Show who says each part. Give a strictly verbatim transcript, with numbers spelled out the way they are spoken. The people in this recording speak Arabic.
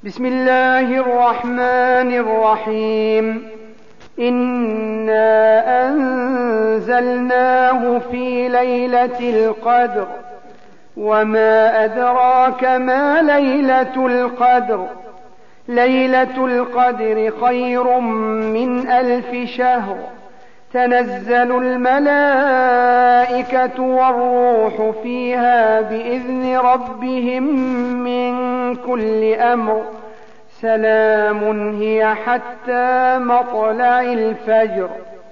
Speaker 1: بسم الله الرحمن الرحيم. إنا أنزلناه في ليلة القدر وما أدراك ما ليلة القدر ليلة القدر خير من ألف شهر. تنزل الملائكة والروح فيها بإذن ربهم من كل أمر. سلام هي حتى مطلع الفجر.